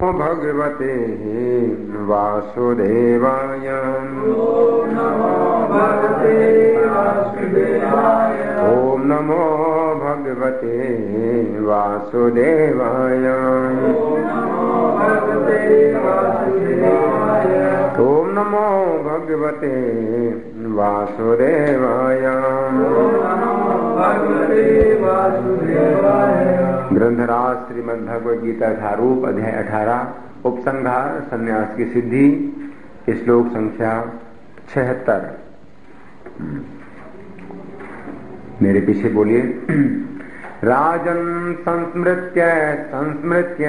भगवते वासुदेवाय। ओम नमो भगवते वासुदेवाय। ओम नमो भगवते वासुदेवाय। ग्रंथराज श्रीमद् भगवद गीता यथारूप अध्याय 18 उपसंहार संन्यास की सिद्धि श्लोक संख्या 76। मेरे पीछे बोलिए। राजन संस्मृत्य संस्मृत्य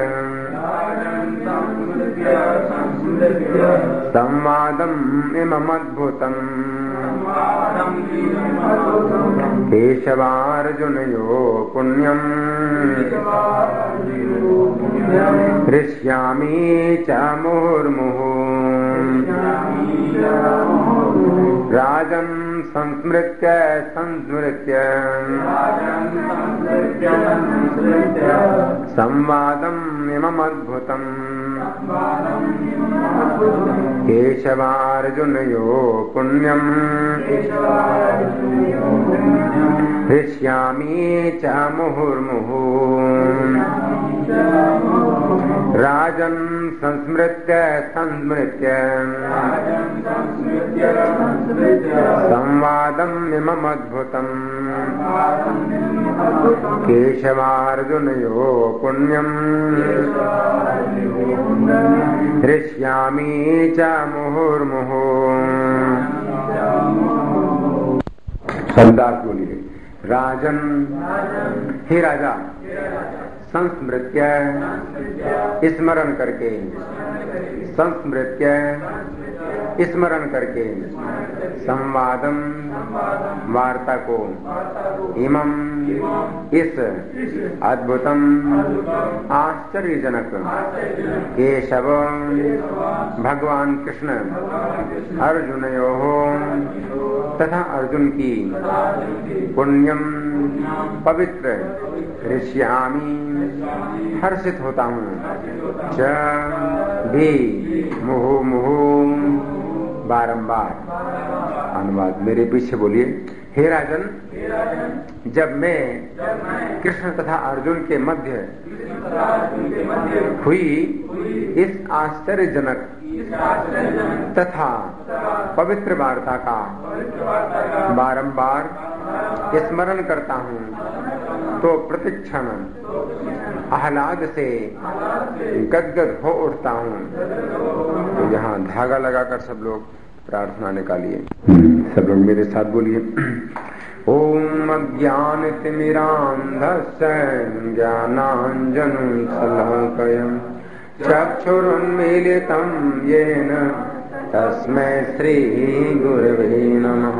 संवादम् इममद्भुतम् केशवार्जुनयो पुण्यम् हृष्यामि च मुहुर्मुहुः। राजन् संस्मृत्य संस्मृत्य संवादम् इममद्भुतम् केशवार्जुनयो पुण्यम् हृष्यामि च मुहुर्मुहुः। राजन् संस्मृत्य संस्मृत्य संवादम् इममद्भुतम् केशवार्जुनयो पुण्यम् हृष्यामि च मुहुर्मुहुः। शब्दार्थ बोलिए। राजन, हे राजा, संस्मृत्य स्मरण करके, संस्मृत्य स्मरण करके, संवादम वार्ता को, इमम इस अद्भुतम आश्चर्यजनक केशव भगवान कृष्ण अर्जुनयोः तथा अर्जुन की पुण्यम पवित्र हृष्यामि हर्षित होता हूँ च भी मुहु मुहु बारंबार। अनुवाद मेरे पीछे बोलिए। हे राजन, जब मैं कृष्ण तथा अर्जुन के मध्य हुई इस आश्चर्यजनक तथा पवित्र वार्ता का बारंबार स्मरण करता हूँ तो प्रतिक्षण आह्लाद से गदगद हो उठता हूँ। तो यहाँ धागा लगाकर सब लोग प्रार्थना निकालिए। सब लोग मेरे साथ बोलिए। ओम अज्ञानतिमिरान्धस्य ज्ञानाञ्जनं शलाकया चक्षुरुन्मीलितं येन तस्मै श्रीगुरवे नमः।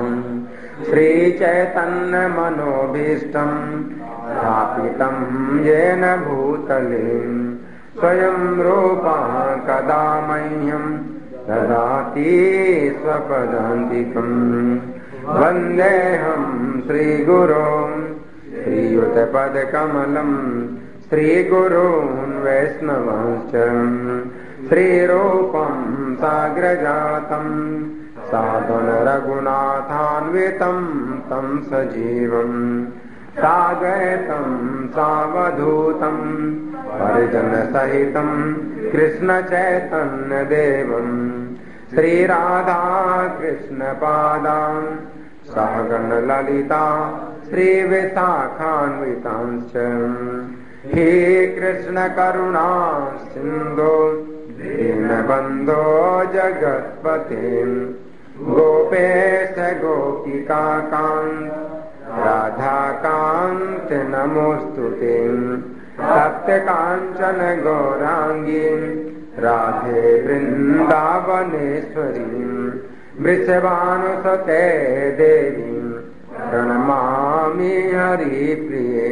श्रीचैतन्यमनोभीष्टं स्थापितं येन भूतले स्वयं रूपः कदा मह्यं ददाति स्वपदान्तिकम्। वन्देऽहं श्रीगुरों श्रीयुतपदकमलं श्रीगुरून् वैष्णवांश्च श्रीरूपं साग्रजातं साधन रघुनाथान्वितं तं सजीवम् साद्वैतं सावधूतं परिजनसहितं कृष्णचैतन्यदेवम् श्रीराधा कृष्णपादान् सहगण ललिता श्रीविशाखान्वितांश्च। हे कृष्ण करुणा सिन्धो दीनबन्धो जगत्पते गोपेश गोपिकान्त राधाकान्त नमोस्तुते। सत्य कांचन गौरांगी राधे वृंदावनेश्वरी वृषभानुसुते देवी प्रणमामि हरिप्रिये।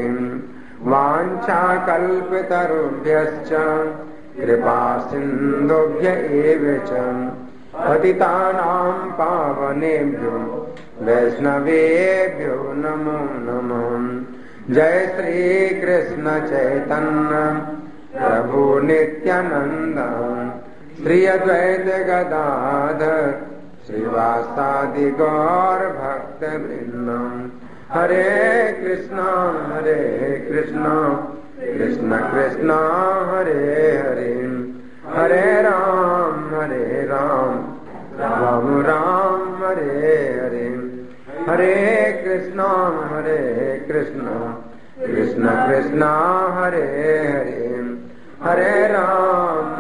वाञ्छाकल्पतरुभ्यश्च कृपा सिन्धुभ्य एव च पतितानां पावनेभ्यो वैष्णवेभ्यो नमो नमः। जय श्री कृष्ण चैतन्य प्रभु नित्यानंद श्री अद्वैत गदाधर श्रीवासादि गौर भक्त वृंदम हरे कृष्णा कृष्ण कृष्ण हरे हरे हरे राम राम राम हरे हरे हरे कृष्णा कृष्ण कृष्ण हरे हरे हरे राम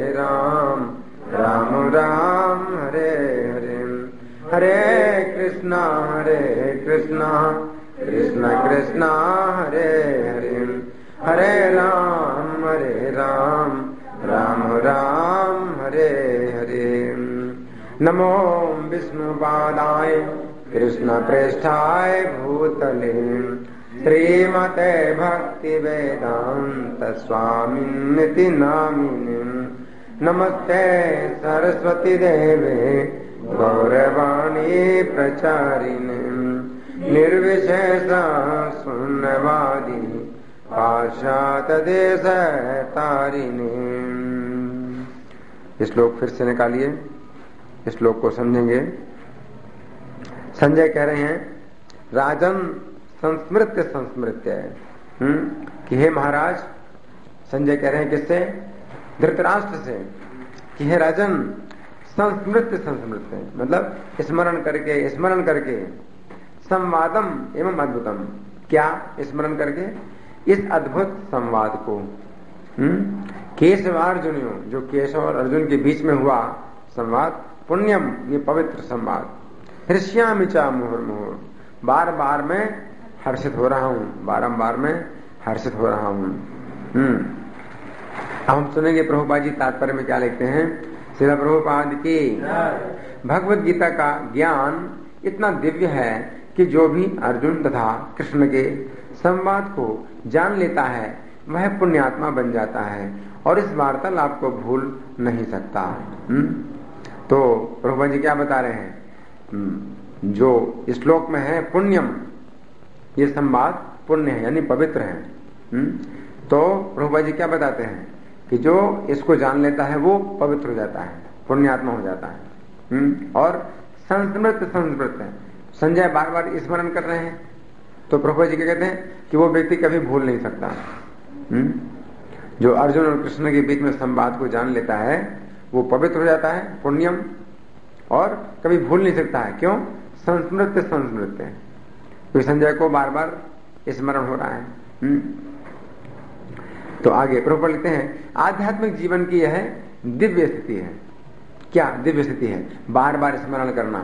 राम राम हरे हरे हरे कृष्णा कृष्ण कृष्ण हरे हरे हरे राम राम राम हरे हरे नमो विष्णुपादाय कृष्ण प्रेष्ठाय भूतले श्रीमते भक्ति वेदांत स्वामिन्निति नामिने नमस्ते सरस्वती देवे गौरवाणी प्रचारिणे निर्विशेष शून्यवादी पाशात देश तारिणे। इस श्लोक फिर से निकालिए, इस श्लोक को समझेंगे। संजय कह रहे हैं राजन संस्मृत्य कि हे महाराज, संजय कह रहे हैं किससे? धृतराष्ट्र से कि हे राजन संस्मृत्य मतलब स्मरण करके संवादम एवं अद्भुतम, क्या स्मरण करके? इस अद्भुत संवाद को केशवार्जुनियों, जो केशव और अर्जुन के बीच में हुआ संवाद, पुण्यम ये पवित्र संवाद, हृष्यामि चा मुहुर्मुहुः, बार बार मैं हर्षित हो रहा हूं, बारंबार मैं हर्षित हो रहा हूं। अब हम सुनेंगे प्रभुपाद जी तात्पर्य में क्या लिखते हैं। श्रील प्रभुपाद की भगवत गीता का ज्ञान इतना दिव्य है कि जो भी अर्जुन तथा कृष्ण के संवाद को जान लेता है वह पुण्यात्मा बन जाता है और इस वार्तालाप को भूल नहीं सकता। तो प्रभुपाद जी क्या बता रहे हैं? जो श्लोक में है पुण्यम, ये संवाद पुण्य है यानी पवित्र है। तो प्रभुपाद जी क्या बताते हैं कि जो इसको जान लेता है वो पवित्र हो जाता है, पुण्यात्मा हो जाता है। और संस्मृत है, संजय बार बार स्मरण कर रहे हैं। तो प्रभुपाद जी क्या कहते हैं कि वो व्यक्ति कभी भूल नहीं सकता। जो अर्जुन और कृष्ण के बीच में संवाद को जान लेता है वो पवित्र हो जाता है, पुण्यम, और कभी भूल नहीं सकता है। क्यों? संस्मृत है, तो संजय को बार बार स्मरण हो रहा है। तो आगे प्रभुपाद लिखते हैं आध्यात्मिक जीवन की यह दिव्य स्थिति है। क्या दिव्य स्थिति है? बार बार स्मरण करना।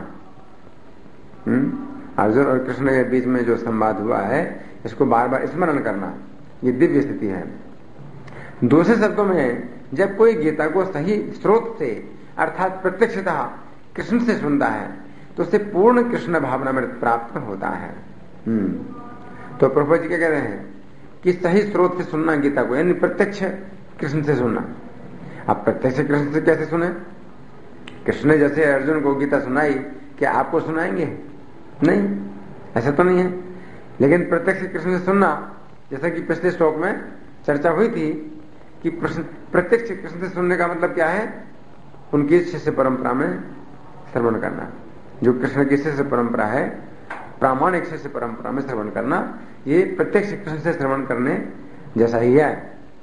अर्जुन और कृष्ण के बीच में जो संवाद हुआ है इसको बार बार स्मरण करना, ये दिव्य स्थिति है। दूसरे शब्दों में जब कोई गीता को सही स्रोत से अर्थात प्रत्यक्षतः कृष्ण से सुनता है तो उसे पूर्ण कृष्ण भावना में प्राप्त होता है। तो प्रभुपाद जी क्या कह रहे हैं कि सही स्रोत से सुनना गीता को, यानी प्रत्यक्ष कृष्ण से सुनना। अब प्रत्यक्ष कृष्ण से कैसे सुने? कृष्ण ने जैसे अर्जुन को गीता सुनाई, क्या आपको सुनाएंगे? नहीं, ऐसा तो नहीं है। लेकिन प्रत्यक्ष कृष्ण से सुनना, जैसा कि पिछले श्लोक में चर्चा हुई थी कि प्रत्यक्ष कृष्ण से सुनने का मतलब क्या है? उनकी शिष्य परंपरा में श्रवण करना। जो कृष्ण की शिष्य परंपरा है, प्रामाणिक शिष्य परंपरा में श्रवण करना, ये प्रत्यक्ष कृष्ण से श्रवण करने जैसा ही है।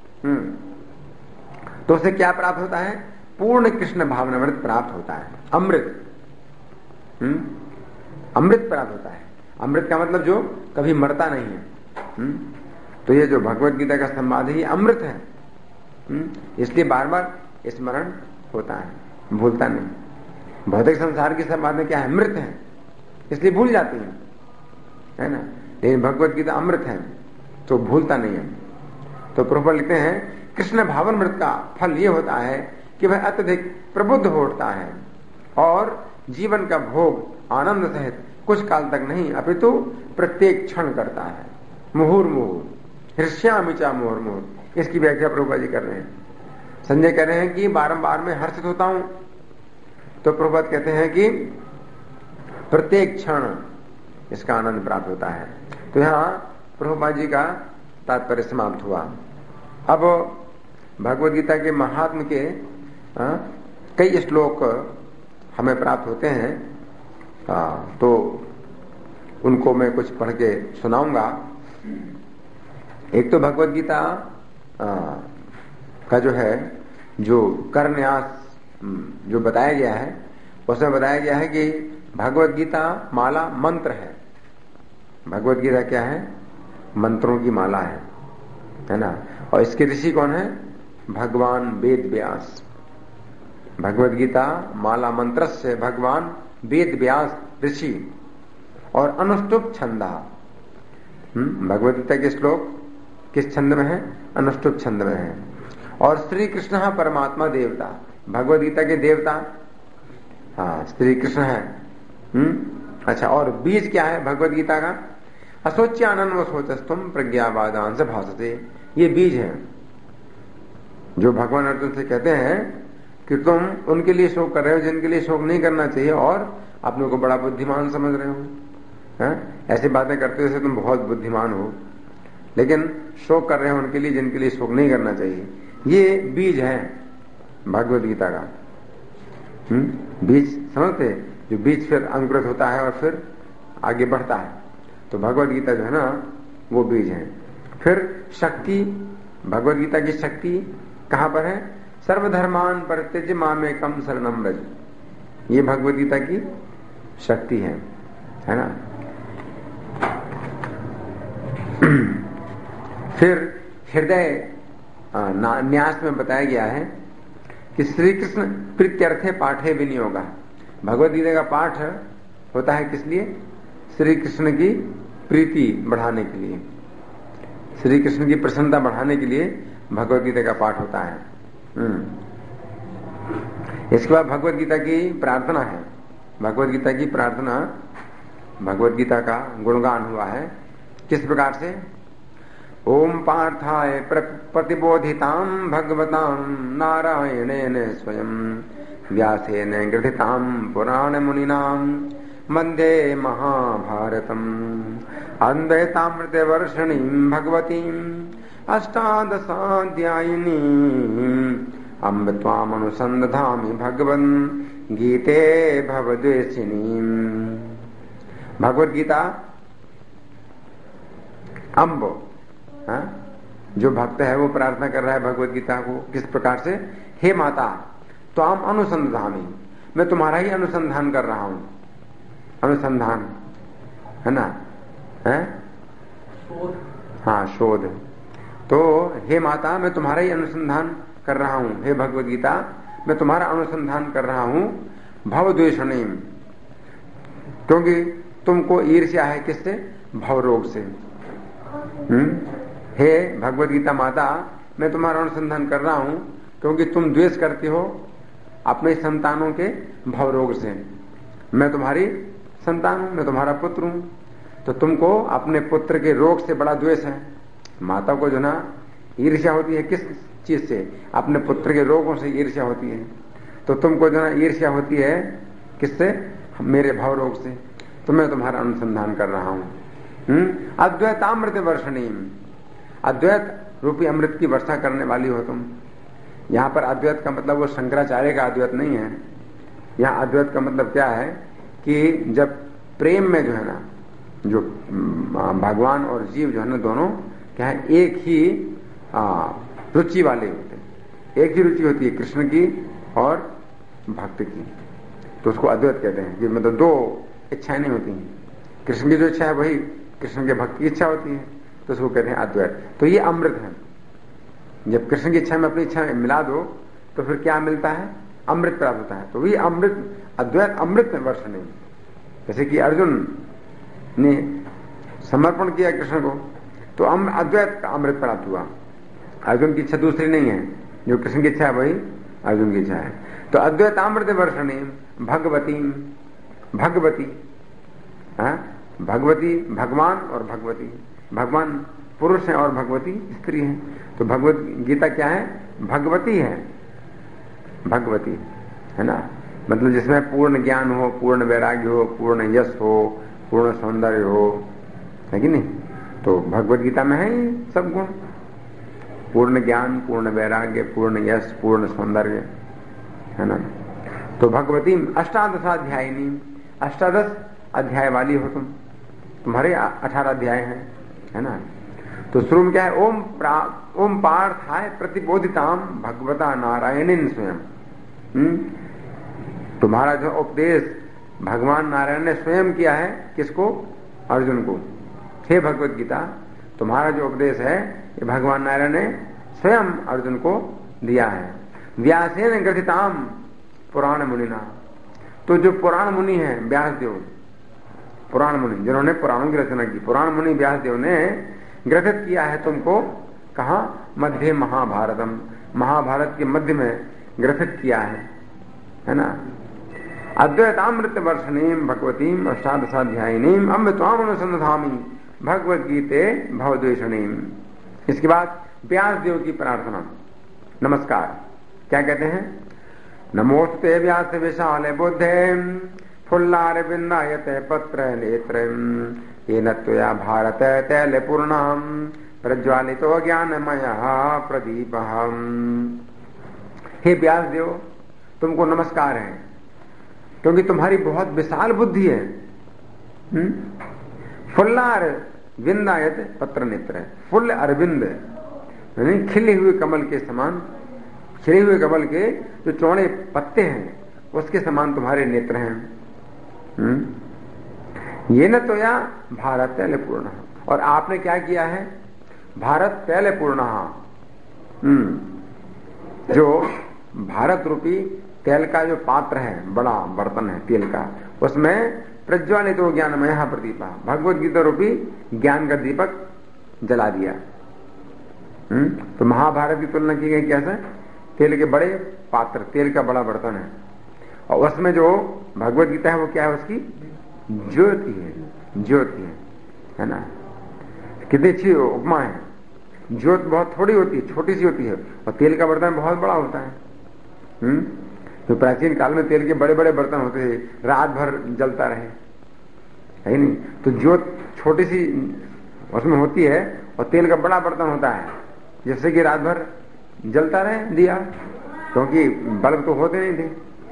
तो उसे क्या प्राप्त होता है? पूर्ण कृष्ण भावनामृत प्राप्त होता है, अमृत। अमृत प्राप्त होता है। अमृत का मतलब जो कभी मरता नहीं है। तो ये जो भगवत गीता का संवाद है ये अमृत है, इसलिए बार बार स्मरण होता है, भूलता नहीं। भौतिक संसार की संवाद में क्या है? अमृत है, इसलिए भूल जाती है ना। लेकिन भगवत गीता अमृत है तो भूलता नहीं है। तो प्रभुपाद लिखते हैं कृष्ण भावामृत का फल ये होता है कि वह अत्यधिक प्रबुद्ध हो उठता है और जीवन का भोग आनंद सहित कुछ काल तक नहीं अपितु प्रत्येक क्षण करता है। मुहुर्मुहुः हृष्यामि च मुहुर्मुहुः, इसकी व्याख्या प्रभुपाद जी कर रहे हैं। संजय कह रहे हैं कि बारंबार मैं हर्षित होता हूं, तो प्रभुपाद कहते हैं कि प्रत्येक क्षण इसका आनंद प्राप्त होता है। तो यहां प्रभुपाद जी का तात्पर्य समाप्त हुआ। अब भगवद गीता के महात्म के कई श्लोक हमें प्राप्त होते हैं, तो उनको मैं कुछ पढ़ के सुनाऊंगा। एक तो भगवद गीता का जो है, जो करन्यास जो बताया गया है, उसमें बताया गया है कि भगवद गीता माला मंत्र है। भगवद गीता क्या है? मंत्रों की माला है ना। और इसके ऋषि कौन है? भगवान वेद व्यास। भगवद गीता माला मंत्र से भगवान वेद व्यास ऋषि। और अनुष्टुप छंदा, भगवद गीता के श्लोक किस छंद में है? अनुष्टुप छंद में है। और श्री कृष्ण परमात्मा देवता, भगवद गीता के देवता श्री कृष्ण है। अच्छा, और बीज क्या है भगवद गीता का? असोच्यानन व सोचस्तुम प्रज्ञावादांश भासते, ये बीज है जो भगवान अर्जुन से कहते हैं कि तुम उनके लिए शोक कर रहे हो जिनके लिए शोक नहीं करना चाहिए, और अपने को बड़ा बुद्धिमान समझ रहे हो। ऐसी बातें करते जैसे तुम बहुत बुद्धिमान हो, लेकिन शोक कर रहे हो उनके लिए जिनके लिए शोक नहीं करना चाहिए। ये बीज है भगवद गीता का। बीज समझते, जो बीज फिर अंकुरित होता है और फिर आगे बढ़ता है। तो भगवद गीता जो है ना, वो बीज है। फिर शक्ति, भगवद गीता की शक्ति कहां पर है? सर्वधर्मान परित्यज्य मामेकम शरणं व्रज, ये भगवद गीता की शक्ति है ना। फिर हृदय न्यास में बताया गया है कि श्री कृष्ण प्रीत्यर्थे पाठे विनियोगा। भगवद गीता का पाठ होता है किस लिए? श्री कृष्ण की प्रीति बढ़ाने के लिए, श्री कृष्ण की प्रसन्नता बढ़ाने के लिए भगवद गीता का पाठ होता है। इसके बाद भगवद गीता की प्रार्थना है। भगवद गीता की प्रार्थना, भगवद गीता का गुणगान हुआ है किस प्रकार से? ओम पार्थाय प्रतिबोधितां भगवतां नारायणेन स्वयं व्यासेन गृहीतां पुराण मुनिनां वन्दे महाभारतम् अद्वैतामृतवर्षिणीं भगवतीम् अष्टादशाध्यायिनीम् अम्ब त्वामनुसन्धामि भगवन् गीते भवद्वेषिणीम्। भगवद गीता अम्ब, जो भक्त है वो प्रार्थना कर रहा है भगवद गीता को किस प्रकार से? हे माता त्वाम अनुसंधामी, मैं तुम्हारा ही अनुसंधान कर रहा हूं। अनुसंधान है ना, है शोध। हाँ, शोध। तो हे माता मैं तुम्हारा ही अनुसंधान कर रहा हूं। हे भगवद गीता मैं तुम्हारा अनुसंधान कर रहा हूं भवद्वेषणीम, क्योंकि तुमको ईर्ष्या है किससे? भव रोग से। हे भगवद गीता माता मैं तुम्हारा अनुसंधान कर रहा हूं क्योंकि तुम द्वेष करती हो अपने संतानों के भव रोग से। मैं तुम्हारी संतान हूं, मैं तुम्हारा पुत्र हूं, तो तुमको अपने पुत्र के रोग से बड़ा द्वेष है। माता को जो ना ईर्ष्या होती है किस चीज से? अपने पुत्र के रोगों से ईर्ष्या होती है। तो तुमको जो ना ईर्ष्या होती है किससे? मेरे भव रोग से। तो मैं तुम्हारा अनुसंधान कर रहा हूं। अद्वैतामृत वर्षणीम, अद्वैत रूपी अमृत की वर्षा करने वाली हो तुम। यहां पर अद्वैत का मतलब वो शंकराचार्य का अद्वैत नहीं है। यहां अद्वैत का मतलब क्या है कि जब प्रेम में जो है ना, जो भगवान और जीव जो है ना, दोनों क्या है? एक ही रुचि वाले होते हैं, एक ही रुचि होती है कृष्ण की और भक्त की। तो उसको अद्वैत कहते हैं कि मतलब दो इच्छाएं नहीं होती हैं। कृष्ण की जो इच्छा है वही कृष्ण के भक्त की इच्छा होती है, तो उसको कहते हैं अद्वैत। तो ये अमृत है। जब कृष्ण की इच्छा में अपनी इच्छा मिला दो तो फिर क्या मिलता है? अमृत प्राप्त होता है। तो ये अमृत, अद्वैत अमृत में वर्ष नहीं। जैसे कि अर्जुन ने समर्पण किया कृष्ण को, तो अद्वैत का अमृत प्राप्त हुआ। अर्जुन की इच्छा दूसरी नहीं है, जो कृष्ण की इच्छा है वही अर्जुन की इच्छा है। तो अद्वैतामृत वर्षणी भगवती, भगवती, भगवती भगवान और भगवती, भगवान पुरुष है और भगवती स्त्री है। तो भगवत गीता क्या है? भगवती है, भगवती है ना। मतलब जिसमें पूर्ण ज्ञान हो, पूर्ण वैराग्य हो, पूर्ण यश हो, पूर्ण सौंदर्य हो, है कि नहीं? तो भगवत गीता में है सब गुण। पूर्ण ज्ञान, पूर्ण वैराग्य, पूर्ण यश, पूर्ण सौंदर्य, है ना। तो भगवती अष्टादशाध्यायिनी, 18 अध्याय वाली हो तुम, तुम्हारे 18 अध्याय हैं, है ना। तो शुरू में क्या है, ओम पार्थाय प्रतिबोधिताम भगवता नारायणीन स्वयं। तुम्हारा जो उपदेश भगवान नारायण ने स्वयं किया है, किसको? अर्जुन को। हे भगवत गीता, तुम्हारा जो उपदेश है ये भगवान नारायण ने स्वयं अर्जुन को दिया है। व्यासेन ग्रथिताम पुराण मुनिना, तो जो पुराण मुनि है व्यासदेव, पुराण मुनि जिन्होंने पुराणों की रचना की, पुराण मुनि व्यासदेव ने ग्रथित किया है तुमको, कहा? मध्य महाभारतम, महाभारत के मध्य में ग्रथित किया है ना। अद्वैतामृत वर्षणीम भगवतीम अष्टादशाध्यायिनीम अमृताम अनुसंधामी भगवद गीते भवद्वेषणीम। इसके बाद व्यासदेव की प्रार्थना, नमस्कार। क्या कहते हैं? नमोस्ते व्यास विशाल बुद्धे फुल्लार विन्नायते पत्र नेत्र येन त्वया भारत तैल पूर्णाम प्रज्वालितो ज्ञानमय प्रदीप। हे व्यासदेव, तुमको नमस्कार है, क्योंकि तुम्हारी बहुत विशाल बुद्धि है। फुल्लार विन्दायत पत्र नेत्र, फुल अरविंद यानी खिले हुए कमल के समान, खिले हुए कमल के जो चौड़े पत्ते हैं उसके समान तुम्हारे नेत्र हैं। ये न तो या भारत तैल पूर्ण, और आपने क्या किया है? भारत तैल पूर्ण, जो भारत रूपी तेल का जो पात्र है, बड़ा बर्तन है तेल का, उसमें प्रज्वालित हो ज्ञानमय प्रदीपा, भगवत गीता रूपी ज्ञान का दीपक जला दिया। तो महाभारत की तुलना की गई कैसे? तेल के बड़े पात्र, तेल का बड़ा बर्तन है, और उसमें जो भगवत गीता है वो क्या है? उसकी ज्योति है, ज्योति है ना। कितनी अच्छी उपमा है। ज्योत बहुत थोड़ी होती है, छोटी सी होती है, और तेल का बर्तन बहुत बड़ा होता है। तो प्राचीन काल में तेल के बड़े बड़े बर्तन होते थे, रात भर जलता रहे, है नहीं। तो ज्योत छोटी सी उसमें होती है, और तेल का बड़ा बर्तन होता है, जिससे कि रात भर जलता रहे दिया, क्योंकि बल्ब तो होते नहीं थे।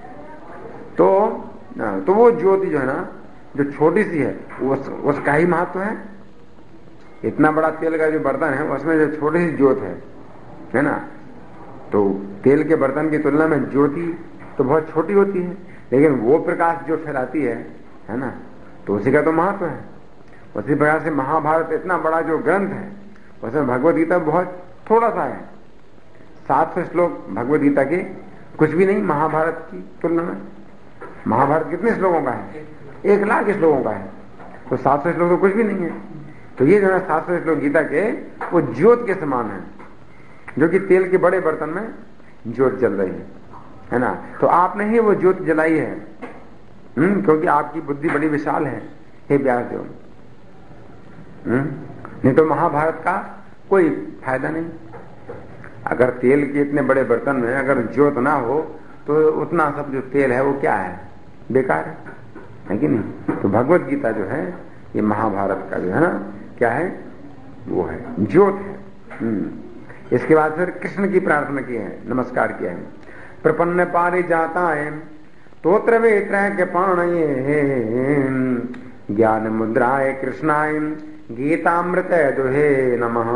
तो वो ज्योति जो है ना, जो छोटी सी है, उसका ही महत्व है। इतना बड़ा तेल का जो बर्तन है उसमें जो छोटी सी ज्योत है ना, तो तेल के बर्तन की तुलना में ज्योति तो बहुत छोटी होती है, लेकिन वो प्रकाश जो फैलाती है ना, तो उसी का तो महत्व है। उसी प्रकार से महाभारत इतना बड़ा जो ग्रंथ है, उसमें भगवत गीता बहुत थोड़ा सा है, 700 श्लोक भगवत गीता के, कुछ भी नहीं महाभारत की तुलना में। महाभारत कितने श्लोकों का है? 1 लाख श्लोकों का है, तो 700 श्लोक तो कुछ भी नहीं है। तो ये जो है 700 श्लोक गीता के वो ज्योत के समान है, जो कि तेल के बड़े बर्तन में ज्योत जल रही है ना। तो आपने ही वो ज्योत जलाई है, क्योंकि आपकी बुद्धि बड़ी विशाल है, हे व्यासदेव। नहीं तो महाभारत का कोई फायदा नहीं। अगर तेल के इतने बड़े बर्तन में अगर ज्योत ना हो तो उतना सब जो तेल है वो क्या है? बेकार है कि नहीं। तो भगवत गीता जो है ये महाभारत का जो है ना, क्या है? वो है ज्योत है। इसके बाद फिर कृष्ण की प्रार्थना की है, नमस्कार किया है। प्रपन्न पारि जाता है तोत्र वेत्र के पाणये ज्ञान मुद्राय कृष्णाय गीतामृत दुहे नमः।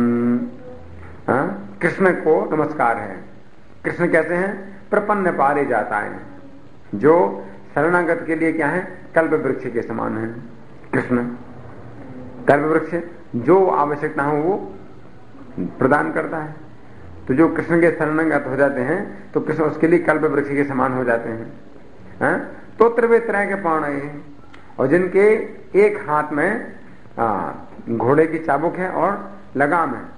कृष्ण को नमस्कार है। कृष्ण कहते हैं प्रपन्न पारे जाता है, जो शरणागत के लिए क्या है? कल्प वृक्ष के समान है कृष्ण। कल्प वृक्ष जो आवश्यकता हो वो प्रदान करता है। तो जो कृष्ण के शरणागत हो जाते हैं तो कृष्ण उसके लिए कल्प वृक्ष के समान हो जाते हैं। तो त्रिवेत्र के पाणये, और जिनके एक हाथ में घोड़े की चाबुक है और लगाम है।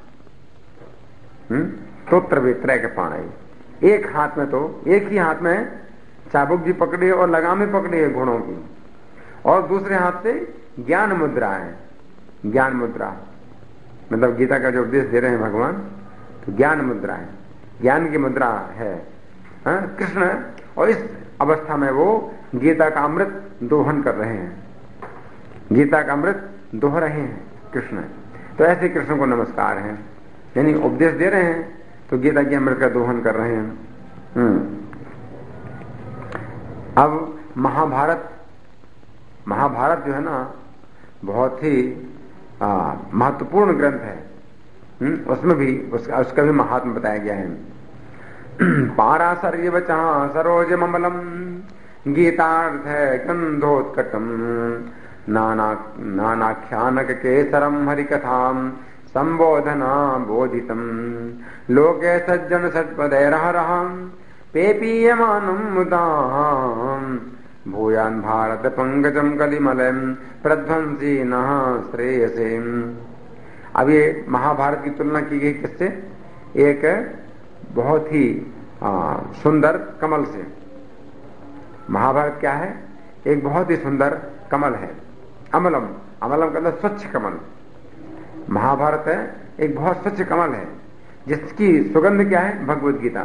तो त्रिवेत्र के पाणये, एक हाथ में, तो एक ही हाथ में चाबुक भी पकड़ी है और लगाम भी पकड़ी है घोड़ों की, और दूसरे हाथ से ज्ञान मुद्रा है। ज्ञान मुद्रा मतलब गीता का जो उपदेश दे रहे हैं भगवान, तो ज्ञान मुद्रा है, ज्ञान की मुद्रा है कृष्ण। और इस अवस्था में वो गीता का अमृत दोहन कर रहे हैं, गीता का अमृत दोह रहे हैं कृष्ण। तो ऐसे कृष्ण को नमस्कार है। यानी उपदेश दे रहे हैं तो गीता की अमृत का दोहन कर रहे हैं। अब महाभारत जो है ना बहुत ही महत्वपूर्ण ग्रंथ है। उसमें भी उसका भी महात्म बताया गया है। पाराशर्य वचः सरोजममलम गीतार्थ गंधोत्कटम नानाख्यानक केसरम हरिकथाम संबोधना बोधितम लोके सज्जन षट्पदैरहरहं पेपीयमानं मुदाम् भूयान् भारत पंकजम कलिमलम प्रध्वंसी नः श्रेयसे। अब ये महाभारत की तुलना की गई किससे? एक बहुत ही सुंदर कमल से। महाभारत क्या है? एक बहुत ही सुंदर कमल है। अमलम, अमलम का मतलब स्वच्छ कमल। महाभारत है एक बहुत स्वच्छ कमल है जिसकी सुगंध क्या है? भगवत गीता।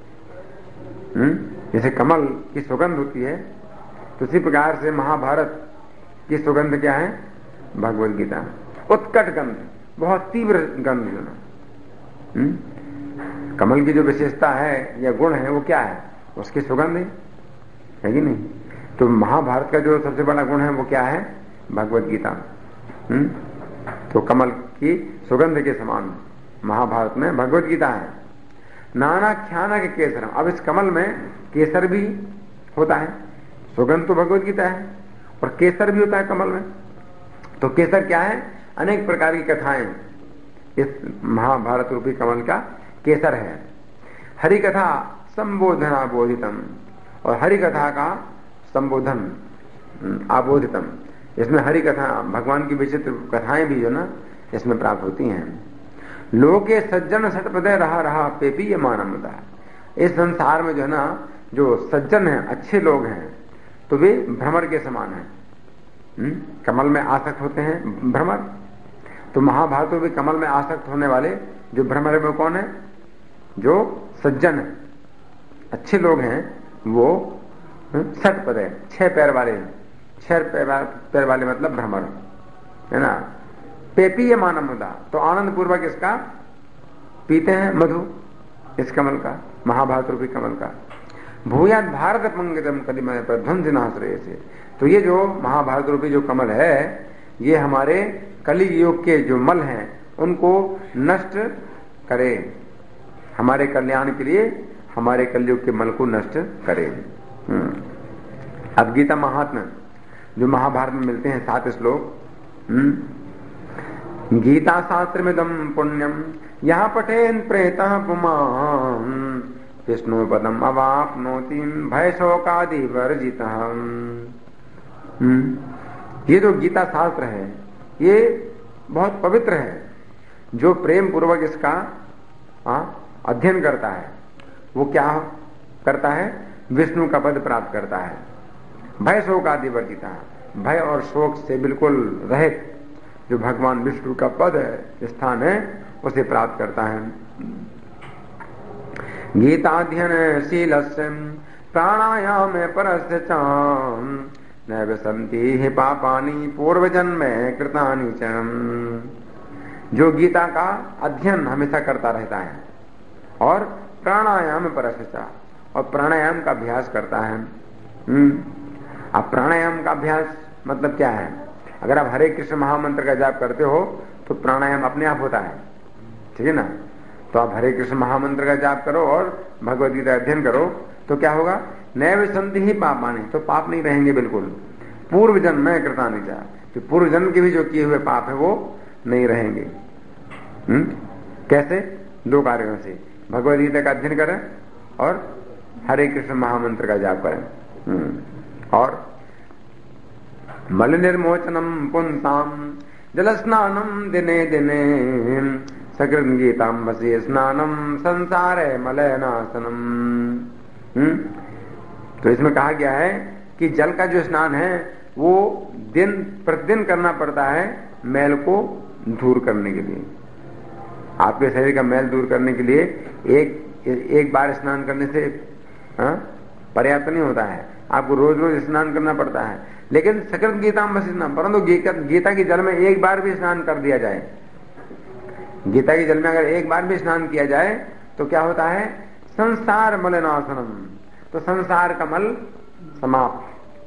जैसे कमल की सुगंध होती है तो उसी प्रकार से महाभारत की सुगंध क्या है? भगवत गीता। उत्कट गंध, बहुत तीव्र गंध जो ना। कमल की जो विशेषता है या गुण है वो क्या है? उसकी सुगंध है कि नहीं? तो महाभारत का जो सबसे बड़ा गुण है वो क्या है? भगवत गीता। तो कमल की सुगंध के समान महाभारत में भगवत गीता है। नाना ख्याना के केसरम, अब इस कमल में केसर भी होता है। सुगंध तो भगवत गीता है और केसर भी होता है कमल में। तो केसर क्या है? अनेक प्रकार की कथाएं इस महाभारत रूपी कमल का केसर है। हरि कथा संबोधना बोधितम, और हरि कथा का संबोधन आबोधितम। इसमें हरि कथा, भगवान की विचित्र कथाएं भी जो ना इसमें प्राप्त होती हैं। लोके सज्जन षट्पदे रहा पेपी ये मानवता। इस संसार में जो है ना जो सज्जन हैं, अच्छे लोग हैं, तो वे भ्रमर के समान हैं। कमल में आसक्त होते हैं भ्रमर। तो महाभारत में भी कमल में आसक्त होने वाले जो भ्रमर में कौन है? जो सज्जन है, अच्छे लोग हैं, वो षट्पद है, 6 पैर वाले। 6 पैर वाले मतलब भ्रमर है ना। पेपी मानव मुदा, तो आनंद पूर्वक इसका पीते हैं मधु, इस कमल का, महाभारत रूपी कमल का। भूयात भारत पंकजम कलिमल प्रध्वंसिना श्रेयसे। तो ये जो महाभारत रूपी जो कमल है ये हमारे कलि युग के जो मल हैं उनको नष्ट करे, हमारे कल्याण के लिए हमारे कलयुग के मल को नष्ट करे। अब गीता महात्म्य जो महाभारत में मिलते हैं 7 श्लोक। गीता शास्त्र में दम पुण्यम यहाँ पठेन प्रेतः पुमान् विष्णु पदम अवाप्नोति भय शोकादि वर्जितः। ये जो गीता शास्त्र है ये बहुत पवित्र है। जो प्रेम पूर्वक इसका अध्ययन करता है वो क्या करता है? विष्णु का पद प्राप्त करता है। भय शोकादि वर्जितः, भय और शोक से बिल्कुल रहित जो भगवान विष्णु का पद है, स्थान है, उसे प्राप्त करता है। गीताध्ययन शीलस्य प्राणायाम परस्य च नैव सन्ति हि पापानि पूर्वजन्मे कृतानि च। जो गीता का अध्ययन हमेशा करता रहता है और प्राणायाम परस्य च, और प्राणायाम का अभ्यास करता है। अब प्राणायाम का अभ्यास मतलब क्या है? अगर आप हरे कृष्ण महामंत्र का जाप करते हो तो प्राणायाम अपने आप होता है, ठीक है ना। तो आप हरे कृष्ण महामंत्र का जाप करो और भगवद गीता अध्ययन करो तो क्या होगा? नैव सन्ति ही पापानि, तो पाप नहीं रहेंगे बिल्कुल। पूर्व जन्म में कृतानि च, जो पूर्व जन्म के भी जो किए हुए पाप है वो नहीं रहेंगे। कैसे? 2 कार्यों से, भगवद गीता का अध्ययन करें और हरे कृष्ण महामंत्र का जाप करें। और मल निर्मोचनम पुंसाम जल स्नानम दिने दिने सकृत गीताम वसी स्नानम संसारे मलयनाशनम। तो इसमें कहा गया है कि जल का जो स्नान है वो दिन प्रतिदिन करना पड़ता है मैल को दूर करने के लिए। आपके शरीर का मैल दूर करने के लिए एक बार स्नान करने से पर्याप्त नहीं होता है, आपको रोज रोज स्नान करना पड़ता है। लेकिन सकृत गीता में स्नान, परंतु गीता की जल में एक बार भी स्नान कर दिया जाए, गीता के जल में अगर एक बार भी स्नान किया जाए तो क्या होता है? संसार मलिनाशनम, तो संसार का मल समाप्त।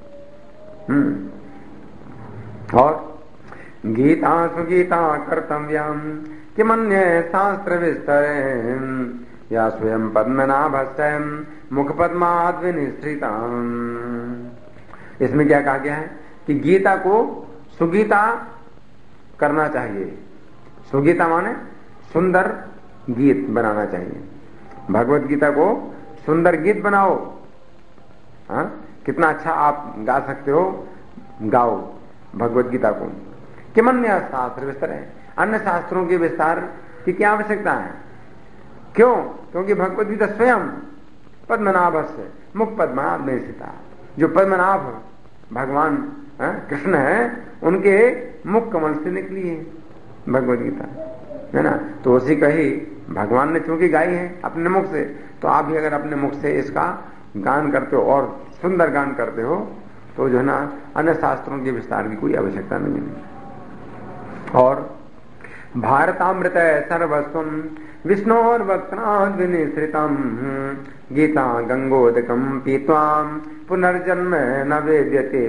और गीता सुगीता कर्तव्यम किमन्य शास्त्र विस्तरे या स्वयं पद्मनाभस्य मुख पद्माद् विनिश्रितम्। इसमें क्या कहा गया है कि गीता को सुगीता करना चाहिए। सुगीता माने सुंदर गीत बनाना चाहिए। भगवत गीता को सुंदर गीत बनाओ। हाँ, कितना अच्छा आप गा सकते हो, गाओ भगवत गीता को। किमन्य शास्त्र विस्तार है, अन्य शास्त्रों के विस्तार की क्या आवश्यकता है? क्यों? क्योंकि भगवत गीता स्वयं पद्मनाभ से मुख पद्मनाभ में सीता, जो पद्मनाभ भगवान कृष्ण है, उनके मुख कमल से निकली है भगवत गीता, है ना। तो उसी का ही भगवान ने चूंकि गाई है अपने मुख से, तो आप भी अगर अपने मुख से इसका गान करते हो और सुंदर गान करते हो तो जो है ना, अन्य शास्त्रों के विस्तार की कोई आवश्यकता नहीं है। और भारतामृत सर्वस्वम विष्णोर्वक्त्राद् विनिश्रितम् गीता गंगोदकम पीत्वाम पुनर्जन्म न वेद्यते।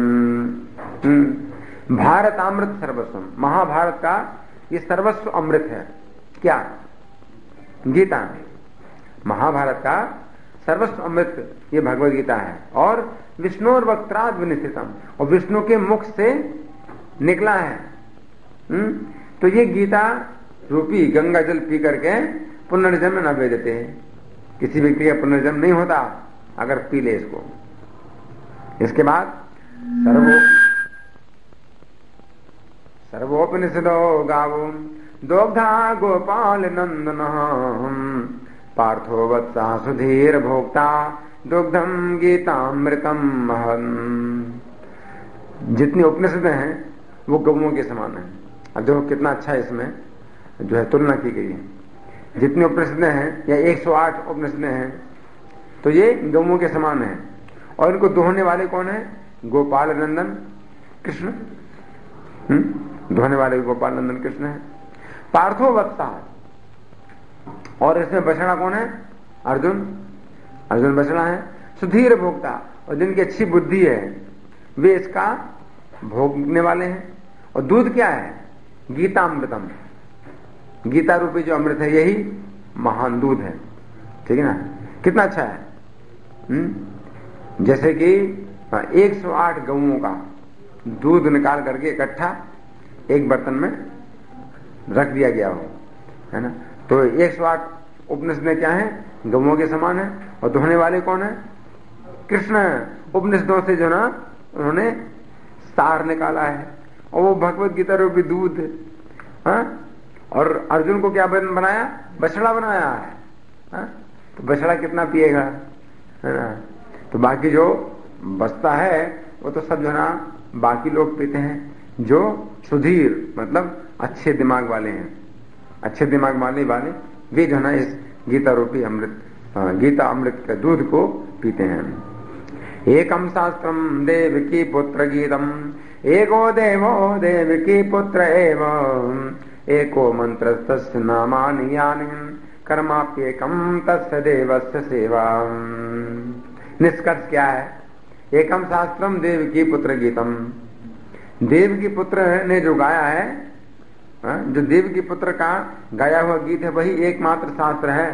भारतामृत सर्वस्वम, महाभारत का ये सर्वस्व अमृत है। क्या? गीता। महाभारत का सर्वस्व अमृत ये भगवत गीता है। और विष्णोर्वक्त्राद् विनिश्रितम्, और विष्णु के मुख से निकला है। तो ये गीता रूपी गंगा जल पी करके पुनर्जन्म न वेदते, किसी व्यक्ति का पुनर्जन्म नहीं होता अगर पी ले इसको। इसके बाद सर्वोपनिषदो गावो दोग्धा गोपाल नंदन पार्थो वत्सा सुधीर भोक्ता दुग्धम गीतामृतम महन। जितनी उपनिषदें हैं वो गौओं के समान है। अब देखो कितना अच्छा इसमें जो है तुलना की गई है। जितनी उपनिषदें हैं, या 108 उपनिषदें हैं, तो ये गौओं के समान है। और इनको दोहने वाले कौन है? गोपाल नंदन कृष्ण। दोहने वाले गोपाल नंदन कृष्ण है। पार्थो वत्सा, और इसमें बछड़ा कौन है? अर्जुन। अर्जुन बछड़ा है। सुधीर भोक्ता, और जिनकी अच्छी बुद्धि है वे इसका भोगने वाले हैं। और दूध क्या है? गीतामृतम, गीता रूपी जो अमृत है यही महान दूध है। ठीक है ना? कितना अच्छा है। जैसे कि 108 गऊओं का दूध निकाल करके इकट्ठा एक बर्तन में रख दिया गया हो, है ना। तो 108 उपनिषदें क्या है? गऊओं के समान है। और दोहने वाले कौन है? कृष्ण। उपनिषदों से जो ना उन्होंने सार निकाला है, और वो भगवत गीता रूपी दूध। हाँ? और अर्जुन को क्या बनाया? बछड़ा बनाया है। हाँ? तो बछड़ा कितना पिएगा, है ना। तो बाकी जो बचता है वो तो सब जो ना बाकी लोग पीते हैं, जो सुधीर मतलब अच्छे दिमाग वाले हैं। अच्छे दिमाग वाले वे जो ना इस गीता रूपी अमृत, गीता अमृत के दूध को पीते हैं। एकम शास्त्रम देवकी पुत्र गीतम एको देवो देवकी पुत्र एवं एको मंत्र तस्य नामानि यानि कर्माप्येकम तस्य देवस्य सेवा। निष्कर्ष क्या है? एकम शास्त्रम देवकी पुत्र गीतम, देवकी पुत्र ने जो गाया है, जो देवकी पुत्र का गाया हुआ गीत है, वही एकमात्र शास्त्र है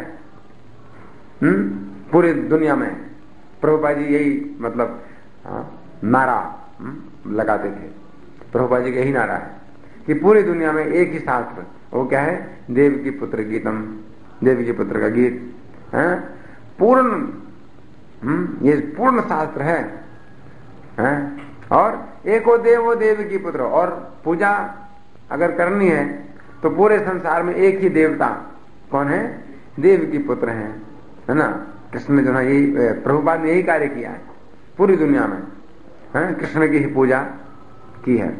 पूरी दुनिया में। प्रभुपाद जी यही मतलब नारा लगाते थे। प्रभुपाद जी का यही नारा है कि पूरी दुनिया में एक ही शास्त्र, वो क्या है? देवकी पुत्र गीतम, देवकी पुत्र का गीत है। पूर्ण ये पूर्ण शास्त्र है। और एको देवो देवकी पुत्र, और पूजा अगर करनी है तो पूरे संसार में एक ही देवता कौन है? देवकी पुत्र है ना। कृष्ण ने जो है यही, प्रभुपाद ने यही कार्य किया है पूरी दुनिया में, है कृष्ण की ही पूजा की है।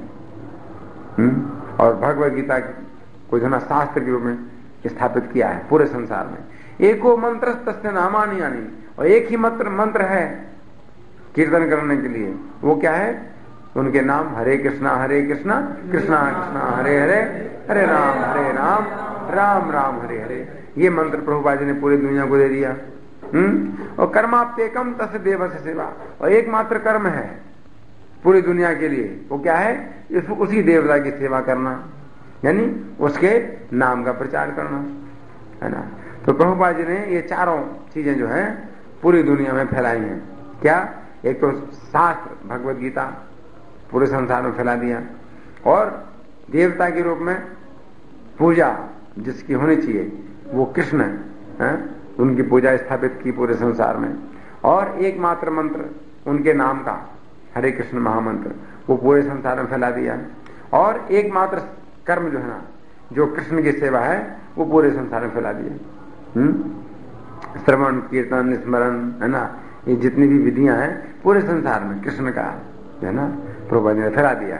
और भगवत गीता को जो है शास्त्र के रूप में स्थापित किया है पूरे संसार में। एको मंत्र तस्य नामानि यानि, और एक ही मंत्र है कीर्तन करने के लिए। वो क्या है? उनके नाम हरे कृष्णा कृष्णा कृष्णा हरे हरे, हरे राम राम राम हरे हरे। ये मंत्र प्रभुपाद जी ने पूरी दुनिया को दे दिया। और कर्माप्येकम तस्य देवस्य सेवा, और एकमात्र कर्म है पूरी दुनिया के लिए, वो क्या है? उसी देवता की सेवा करना, यानी उसके नाम का प्रचार करना, है ना। तो प्रभुपाद जी ने ये चारों चीजें जो है पूरी दुनिया में फैलाई हैं। क्या? एक तो शास्त्र भगवत गीता पूरे संसार में फैला दिया, और देवता के रूप में पूजा जिसकी होनी चाहिए वो कृष्ण है, उनकी पूजा स्थापित की पूरे संसार में। और एकमात्र मंत्र उनके नाम का, हरे कृष्ण महामंत्र, वो पूरे संसार में फैला दिया। और एकमात्र कर्म जो है ना, जो कृष्ण की सेवा है, वो पूरे संसार में फैला दिया। श्रवण कीर्तन स्मरण, है ना, ये जितनी भी विधियां हैं पूरे संसार में कृष्ण का, है ना, प्रभुपाद जी ने फैला दिया।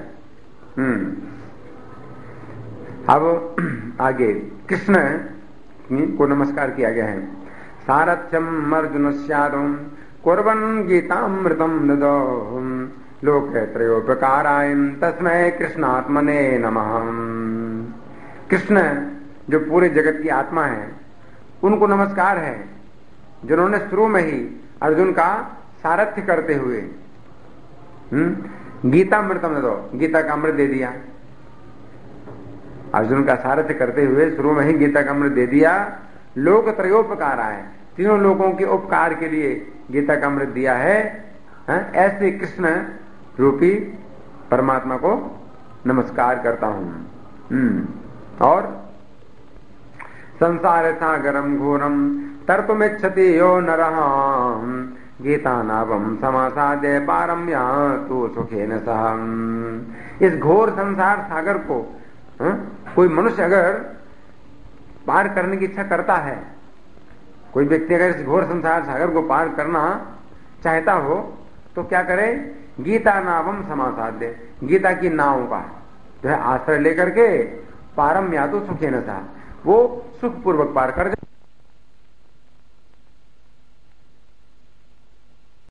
अब आगे कृष्ण को नमस्कार किया गया है। सारथ्यम अर्जुन स्यादम कुर्वन् गीतामृतम ददौ लोके त्रयोपकाराय तस्मै कृष्णात्मने नमः। कृष्ण जो पूरे जगत की आत्मा है, उनको नमस्कार है, जिन्होंने शुरू में ही अर्जुन का सारथ्य करते हुए गीतामृतम ददौ, गीता का अमृत दे दिया। अर्जुन का सारथ्य करते हुए शुरू में ही गीता का अमृत दे दिया। लोक त्रयोपकाराय, तीनों लोगों के उपकार के लिए गीता का अमृत दिया है। ऐसे कृष्ण रूपी परमात्मा को नमस्कार करता हूं। और संसार सागरम घोरम तर्तुमिच्छति यो नरः गीता नावम समासादे पारम यातु सुखेन सह। इस घोर संसार सागर को कोई मनुष्य अगर पार करने की इच्छा करता है, कोई व्यक्ति अगर इस घोर संसार सागर को पार करना चाहता हो, तो क्या करे? गीता नावम समासादे, गीता की नाव का जो है आश्रय लेकर के पारम यातु सुखेन सह, वो सुखपूर्वक पार कर